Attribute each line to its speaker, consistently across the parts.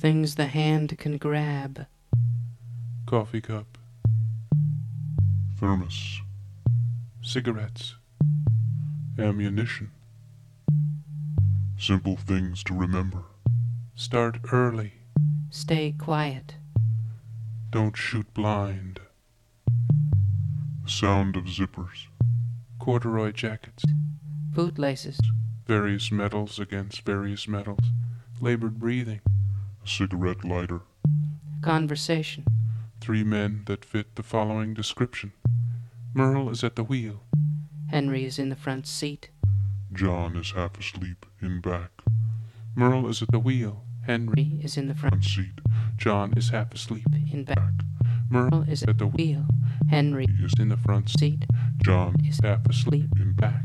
Speaker 1: things the hand can grab.
Speaker 2: Coffee cup, thermos, cigarettes, ammunition. Simple things to remember. Start early.
Speaker 1: Stay quiet.
Speaker 2: Don't shoot blind. The sound of zippers. Corduroy jackets.
Speaker 1: Bootlaces.
Speaker 2: Various metals against various metals. Labored breathing. A cigarette lighter.
Speaker 1: Conversation.
Speaker 2: 3 men that fit the following description. Merle is at the wheel.
Speaker 1: Henry is in the front seat.
Speaker 2: John is half asleep in back. Merle is at the wheel. Henry
Speaker 1: Is in the front
Speaker 2: seat. John is half asleep
Speaker 1: in back.
Speaker 2: Merle
Speaker 1: Is
Speaker 2: at
Speaker 1: at
Speaker 2: the
Speaker 1: the wheel. Henry
Speaker 2: is in the front seat.
Speaker 1: seat.
Speaker 2: John
Speaker 1: Is
Speaker 2: is half asleep in back.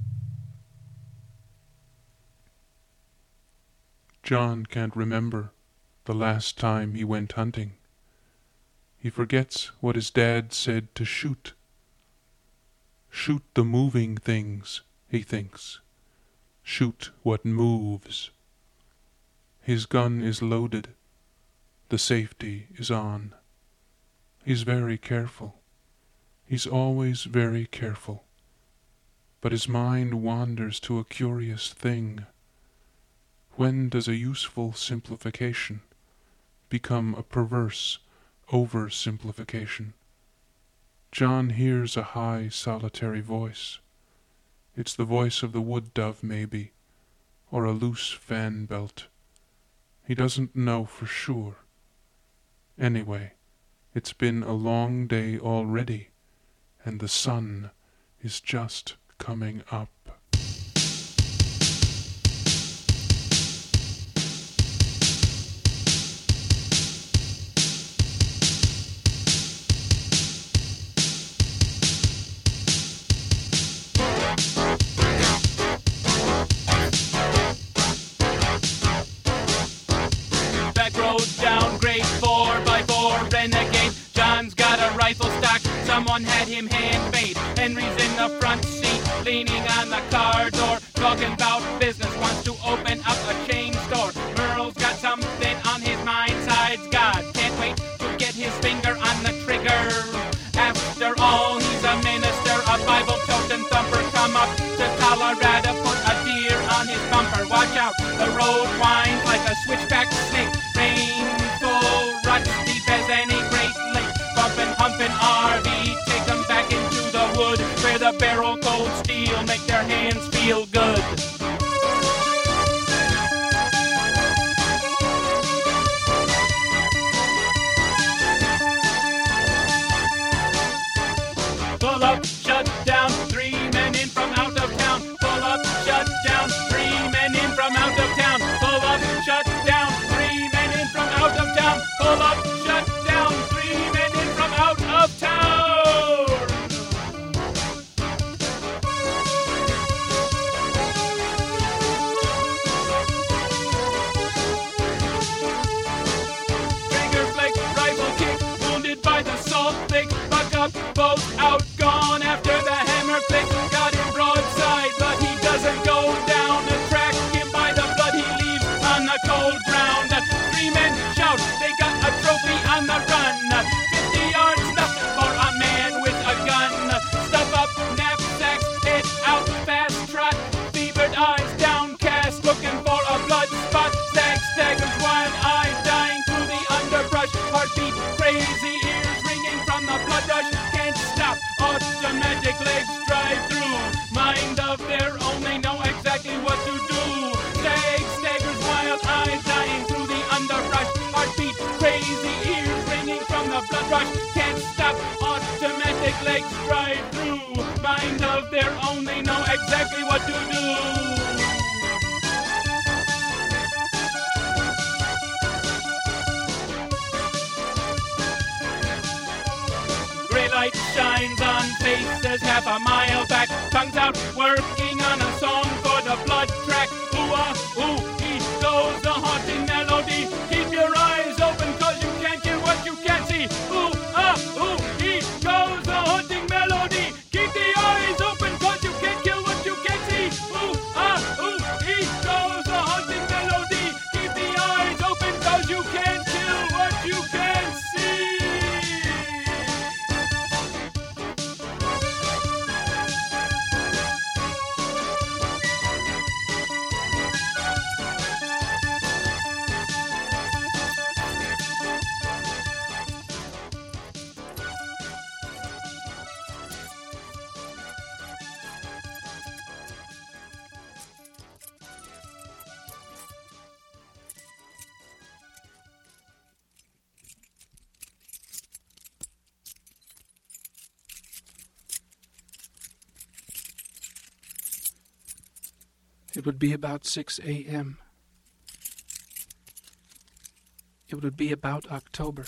Speaker 2: John can't remember the last time he went hunting. He forgets what his dad said to shoot. Shoot the moving things, he thinks. Shoot what moves. His gun is loaded. The safety is on. He's very careful. He's always very careful. But his mind wanders to a curious thing. When does a useful simplification become a perverse oversimplification? John hears a high, solitary voice. It's the voice of the wood dove, maybe, or a loose fan belt. He doesn't know for sure. Anyway, it's been a long day already, and the sun is just coming up.
Speaker 3: Someone had him handmade. Henry's in the front seat, leaning on the car door, talking about business, wants to open up a chain store. Merle's got something on his mind, sides God, can't wait to get his finger on the trigger. After all, he's a minister, a Bible-toting thumper. Come up to Colorado, put a deer on his bumper. Watch out, the road winds like a switchback snake. Rainful ruts deep as any Great Lake. Bumpin', humpin' RV, take them back into the wood, where the barrel cold steel make their hands feel good. Pull up, shut down, 3 men in from out of town. Pull up, shut down, 3 men in from out of town. Pull up, shut down, 3 men in from out of town. Pull up, shut down, 3 men in from out of town. Trigger flick, rifle kick, wounded by the salt lick. Buck up, boat out, gone after the hammer click. Got him broadside, but he doesn't go down. Track him by the blood he leaves on the cold ground. 3 men shout, they got a trophy on the run. 50 yards, nothing for a man with a gun. Stuff up knapsacks, head out, fast trot. Fevered eyes downcast, looking for a blood spot. Staggers, wide-eyed, dying through the underbrush. Heartbeat crazy, ears ringing from the blood rush. Can't stop, automatic legs drive through. Mind of their own, they know exactly what to do. Staggers, wild-eyed, dying through the underbrush. Heartbeat crazy, ears ringing from the blood rush. Can't stop, automatic legs drive through. Mind of their own, they know exactly what to do. Gray light shines on faces half a mile back. Tongues out, working on a song for the blood track. Ooh, he goes the haunting melody. Keep your eyes open, cause you can't kill what you can't see. Ooh, he goes the haunting melody. Keep the eyes open, cause you can't kill what you can't see. Ooh, he goes the haunting melody. Keep the eyes open, cause you
Speaker 4: It would be about 6 a.m. It would be about October.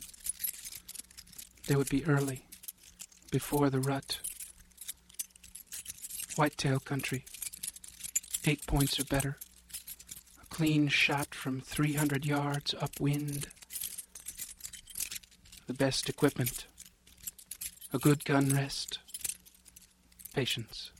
Speaker 4: They would be early, before the rut. Whitetail country, 8 points or better. A clean shot from 300 yards upwind. The best equipment. A good gun rest. Patience.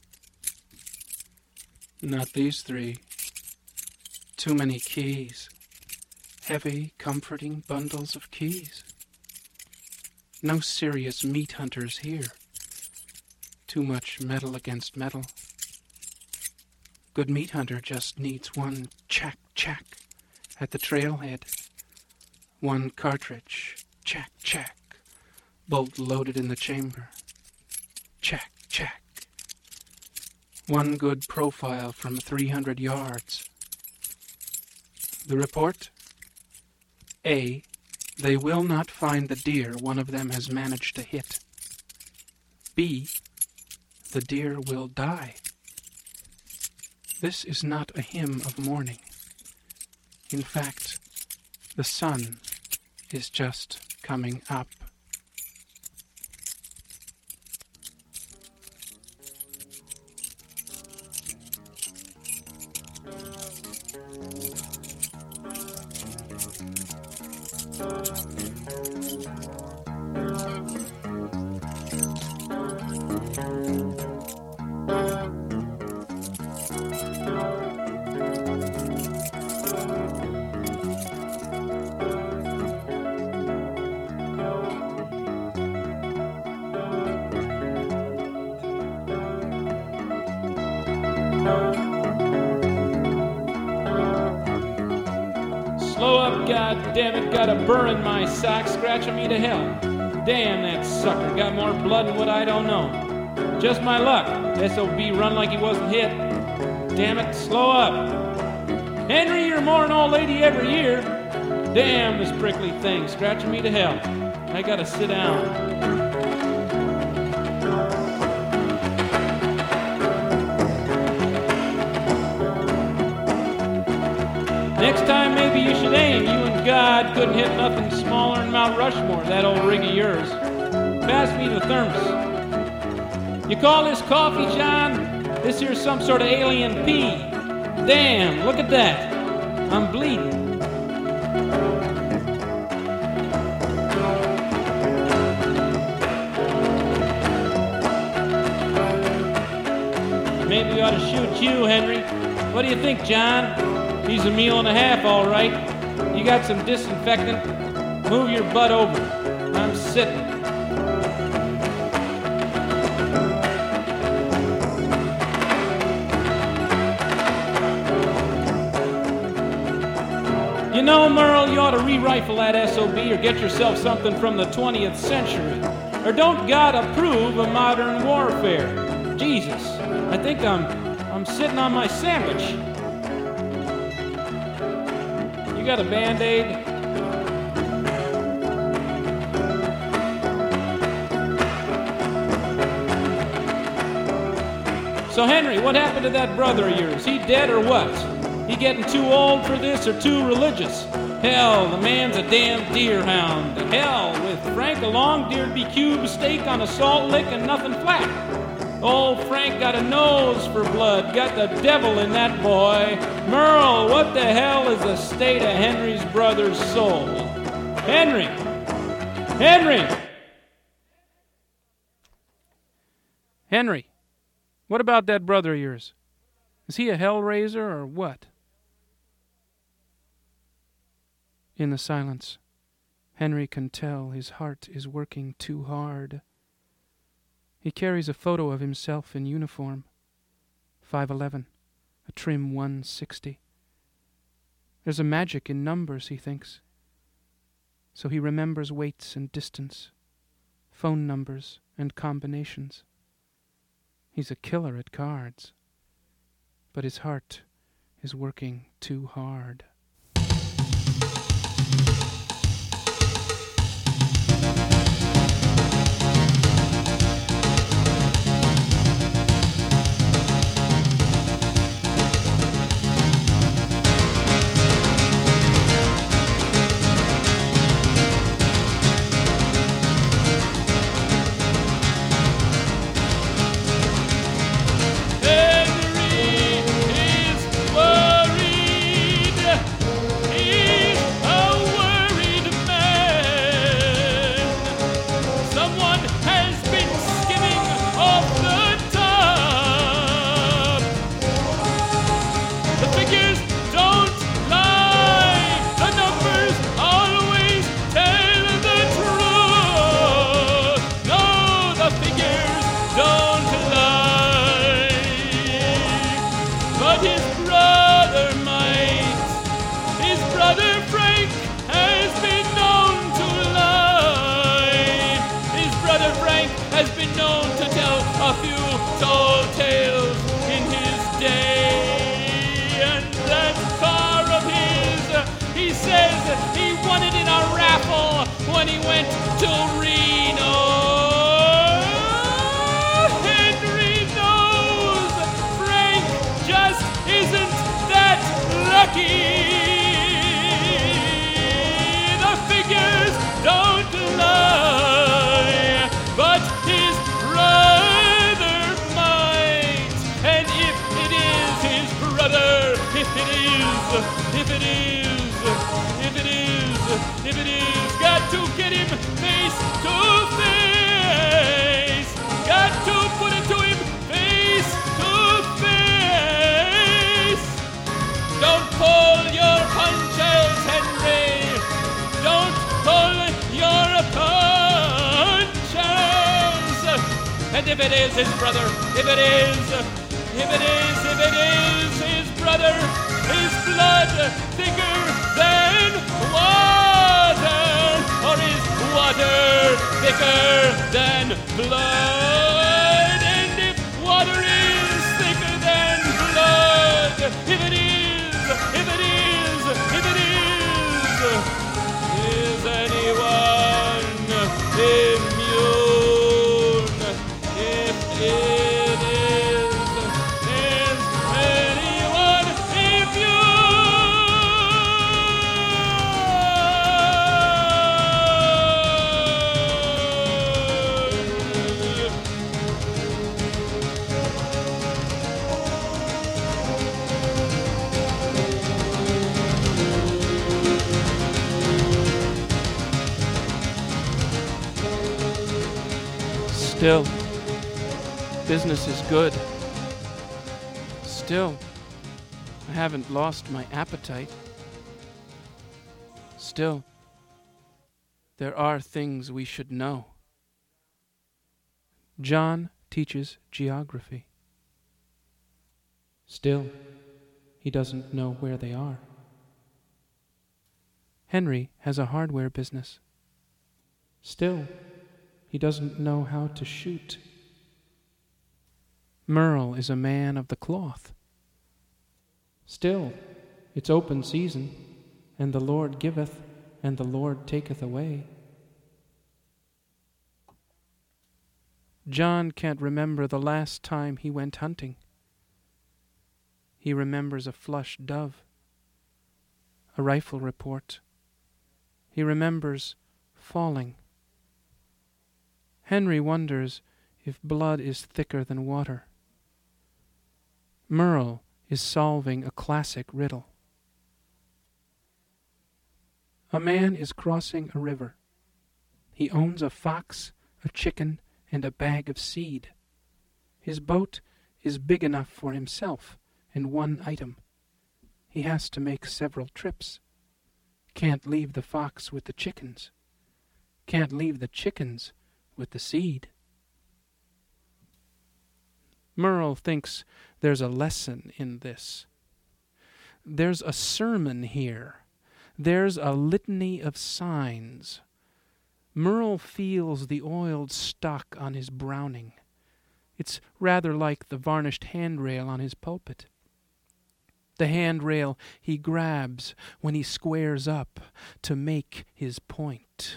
Speaker 4: Not these three. Too many keys. Heavy, comforting bundles of keys. No serious meat hunters here. Too much metal against metal. Good meat hunter just needs one chack at the trailhead. One cartridge, chack. Bolt loaded in the chamber. Chack. One good profile from 300 yards. The report? A. They will not find the deer one of them has managed to hit. B. The deer will die. This is not a hymn of mourning. In fact, the sun is just coming up.
Speaker 3: Slow up, goddammit, got a burr in my sock, scratching me to hell. Damn, that sucker got more blood than what I don't know. Just my luck, SOB run like he wasn't hit. Damn it, slow up. Henry, you're more an old lady every year. Damn, this prickly thing, scratching me to hell. I gotta sit down. Next time maybe you should aim. You and God couldn't hit nothing smaller than Mount Rushmore, that old rig of yours. Pass me the thermos. You call this coffee, John? This here's some sort of alien pea. Damn, look at that. I'm bleeding. Maybe we ought to shoot you, Henry. What do you think, John? He's a meal and a half, all right. You got some disinfectant? Move your butt over. I'm sitting. You know, Merle, you ought to re-rifle that SOB or get yourself something from the 20th century. Or don't God approve of modern warfare? Jesus, I think I'm sitting on my sandwich. You got a Band-Aid? So Henry, what happened to that brother of yours? He dead or what? He getting too old for this or too religious? Hell, the man's a damn deer hound. Hell, with Frank a long-deered be-cube steak on a salt lick and nothing flat. Old Frank got a nose for blood, got the devil in that boy. Merle, what the hell is the state of Henry's brother's soul? Henry! Henry, what about that brother of yours? Is he a hellraiser or what?
Speaker 4: In the silence, Henry can tell his heart is working too hard. He carries a photo of himself in uniform, 5'11", a trim 160. There's a magic in numbers, he thinks. So he remembers weights and distance, phone numbers and combinations. He's a killer at cards, but his heart is working too hard.
Speaker 3: his brother, if it is his brother, his blood thicker than water, or is water thicker than blood? And if water is thicker than blood, if it is, is anyone immune? If it is anyone immune?
Speaker 4: Still, business is good. Still, I haven't lost my appetite. Still, there are things we should know. John teaches geography. Still, he doesn't know where they are. Henry has a hardware business. Still, he doesn't know how to shoot. Merle is a man of the cloth. Still, it's open season, and the Lord giveth, and the Lord taketh away. John can't remember the last time he went hunting. He remembers a flush dove, a rifle report. He remembers falling. Henry wonders if blood is thicker than water. Merle is solving a classic riddle. A man is crossing a river. He owns a fox, a chicken, and a bag of seed. His boat is big enough for himself and one item. He has to make several trips. Can't leave the fox with the chickens. Can't leave the chickens with the seed. Merle thinks there's a lesson in this. There's a sermon here. There's a litany of signs. Merle feels the oiled stock on his Browning. It's rather like the varnished handrail on his pulpit. The handrail he grabs when he squares up to make his point.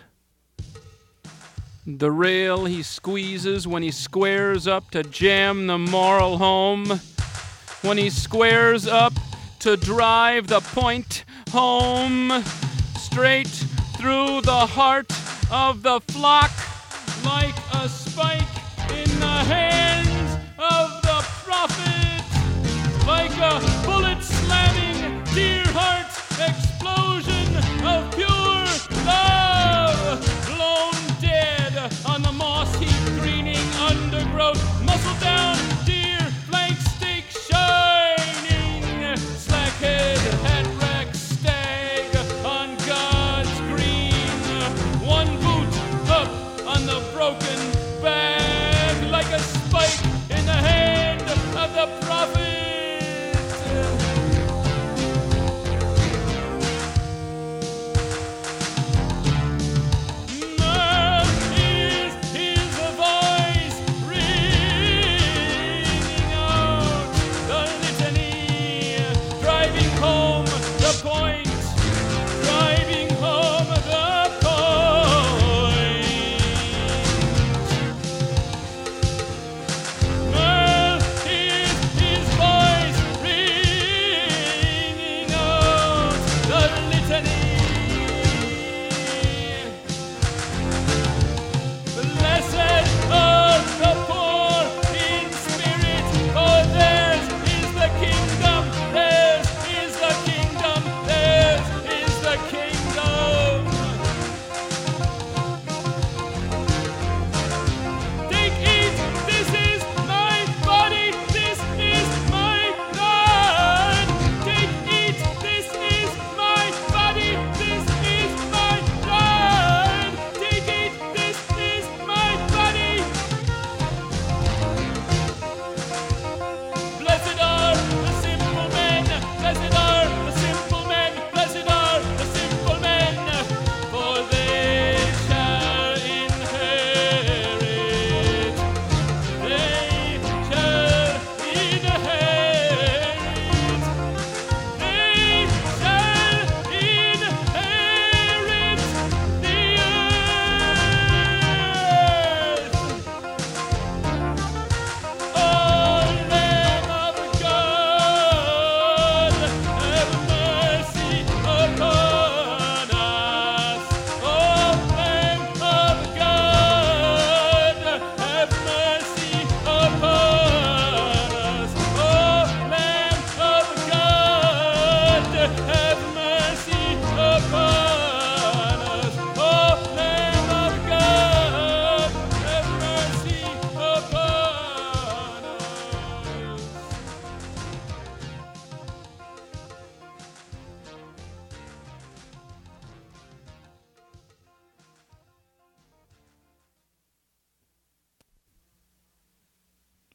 Speaker 4: The rail he squeezes when he squares up to jam the moral home. When he squares up to drive the point home. Straight through the heart of the flock, like a spike in the hands of the prophet. Like a bullet slamming deer heart explosion of pure love. Blown dead on the moss heap, greening undergrowth, muscle down deer, flank steak shining, slackhead hat rack stag on God's green. One boot up on the broken back, like a spike in the hand of the prophet.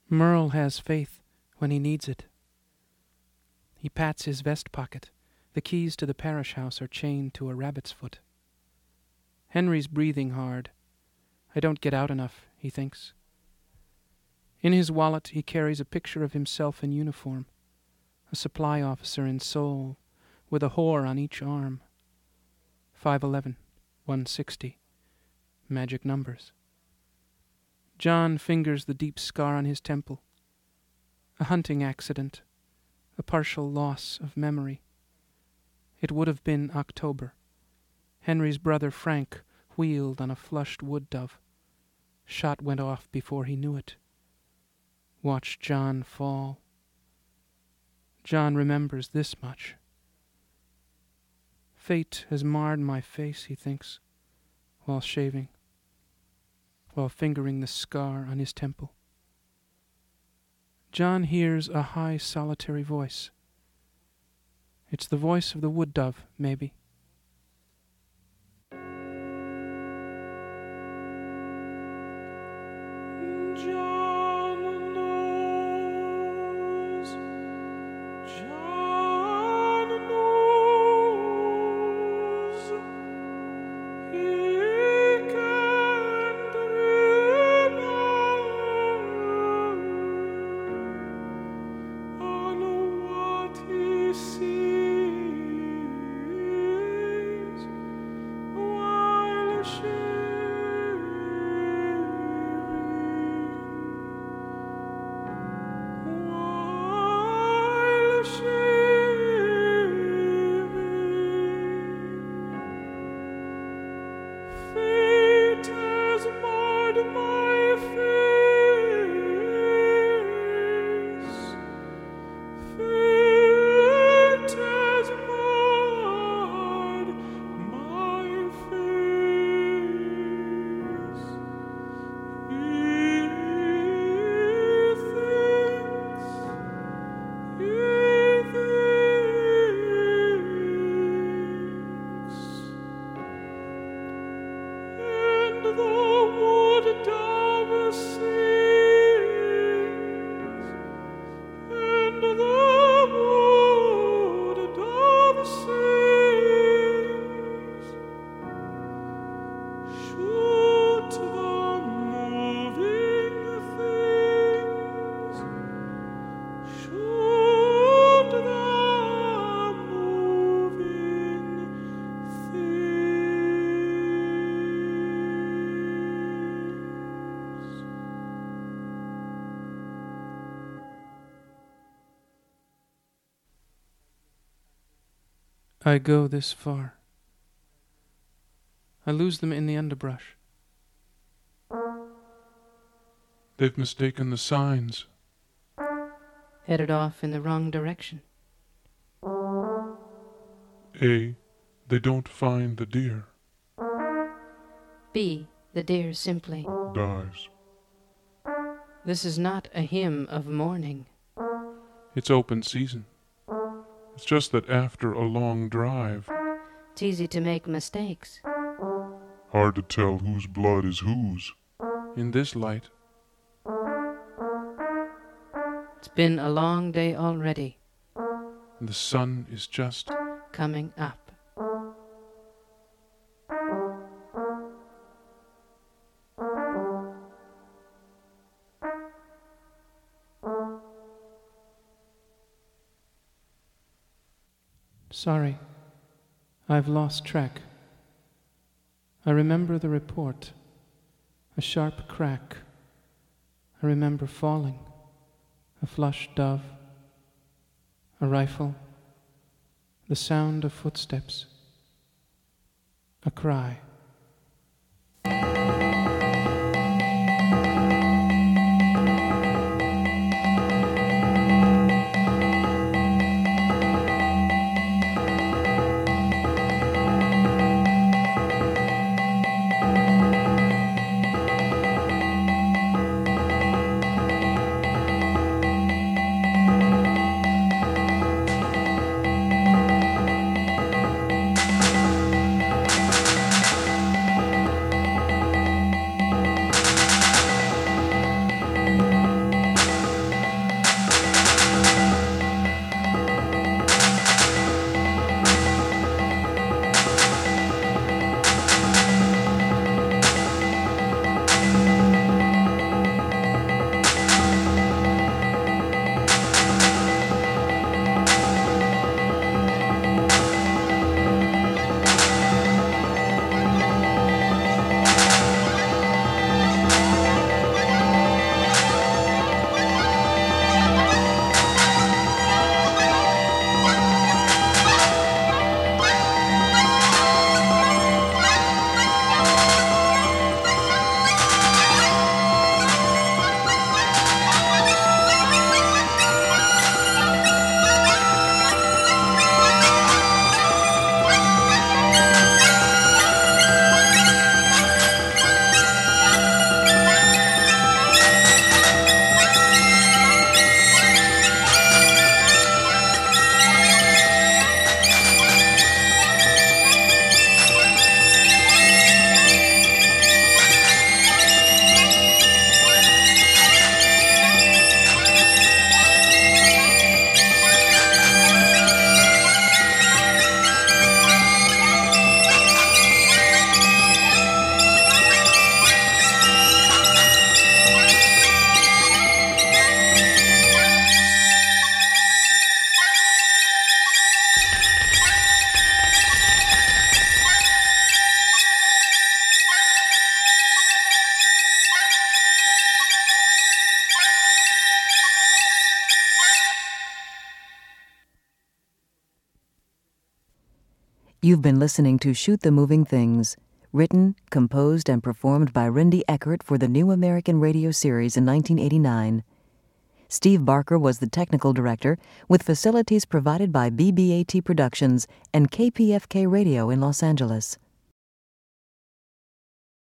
Speaker 4: Merle has faith when he needs it. He pats his vest pocket. The keys to the parish house are chained to a rabbit's foot. Henry's breathing hard. I don't get out enough, he thinks. In his wallet he carries a picture of himself in uniform, a supply officer in Seoul, with a whore on each arm. 511, 160. Magic numbers. John fingers the deep scar on his temple. A hunting accident, a partial loss of memory. It would have been October. Henry's brother Frank wheeled on a flushed wood dove. Shot went off before he knew it. Watched John fall. John remembers this much. Fate has marred my face, he thinks, while shaving, while fingering the scar on his temple. John hears a high, solitary voice. It's the voice of the wood dove, maybe.
Speaker 3: John knows. John knows. He can't remember on what he sees while Fate has marred my face. Fate has marred my face. He and the wood dove sings, and the wood dove sings. Shoot the moving things. Shoot the moving things.
Speaker 4: I go this far. I lose them in the underbrush.
Speaker 2: They've mistaken the signs.
Speaker 1: Headed off in the wrong direction.
Speaker 2: A, they don't find the deer.
Speaker 1: B, the deer simply.
Speaker 2: Dies.
Speaker 1: This is not a hymn of mourning.
Speaker 2: It's open season. It's just that after a long drive,
Speaker 1: It's easy to make mistakes.
Speaker 2: hard to tell whose blood is whose. In this light,
Speaker 1: It's been a long day already,
Speaker 2: the sun is just
Speaker 1: coming up.
Speaker 4: Sorry, I've lost track. I remember the report, a sharp crack. I remember falling, a flushed dove, a rifle, the sound of footsteps, a cry.
Speaker 5: You've been listening to Shoot the Moving Things, written, composed, and performed by Rindy Eckert for the New American Radio series in 1989. Steve Barker was the technical director, with facilities provided by BBAT Productions and KPFK Radio in Los Angeles.